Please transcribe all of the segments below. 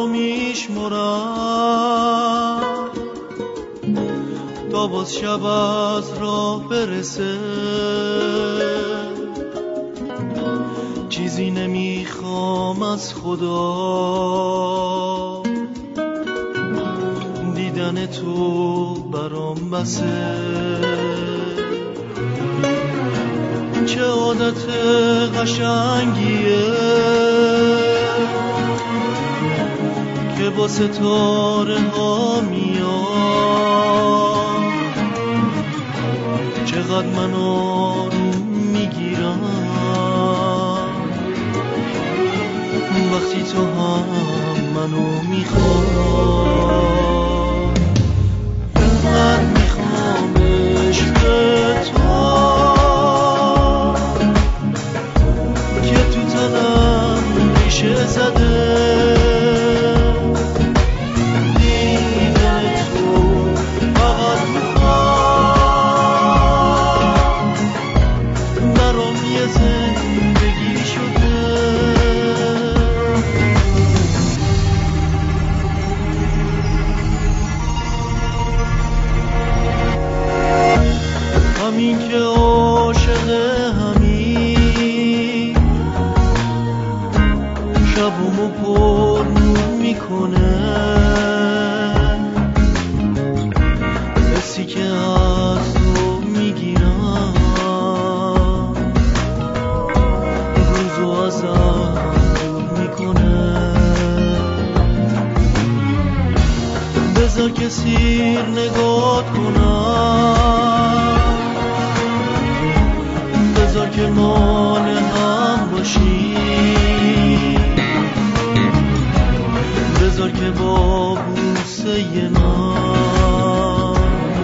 رو میشمرم تا باز شب از راه برسه. چیزی نمیخوام از خدا، دیدن تو برام بسه. چه عادت قشنگیه که با ستاره ها میاد، چقدر من آروم میگیرم وقتی تو هم منو میخوای. انقدر میخوام عشق تو که تو تنم ریشه زده. دیدن تو فقط میخوام، برام یه زندگی شده. همین که عاشق همین شبمو پر نور میکنه، حسی که از تو میگیرم روزو ازم دور میکنه. بذار که سیر نگاه کنم، بذار که مال هم باشی، بذار که با بوسه من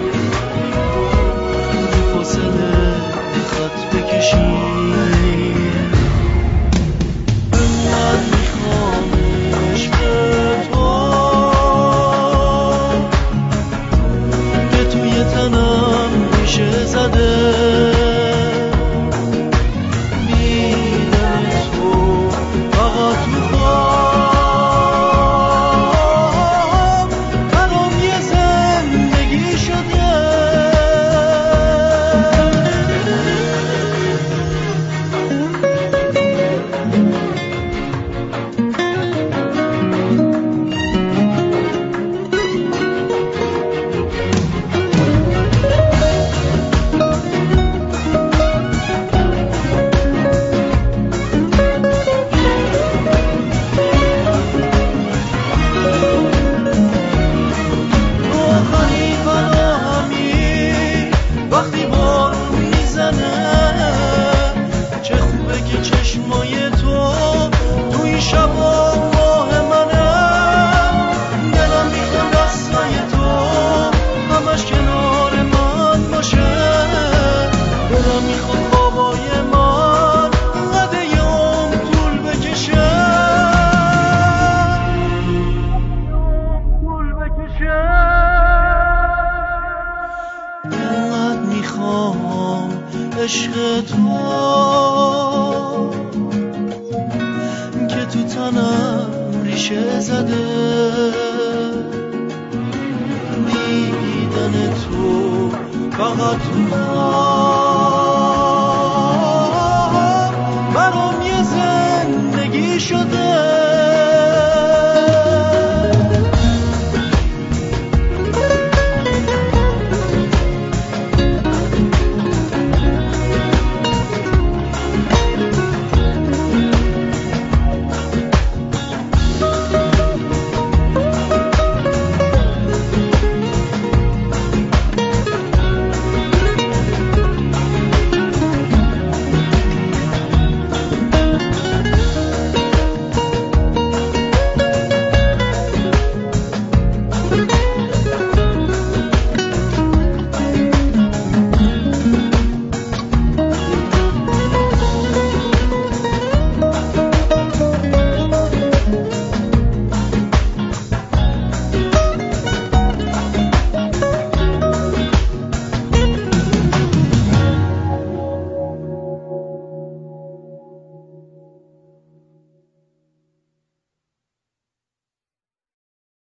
بی فاصله خط بکشی. انقدر میخوام عشق تو که توی تنم ریشه زده. عشق تو که تو تنم ریشه زده. دیدن تو فقط تو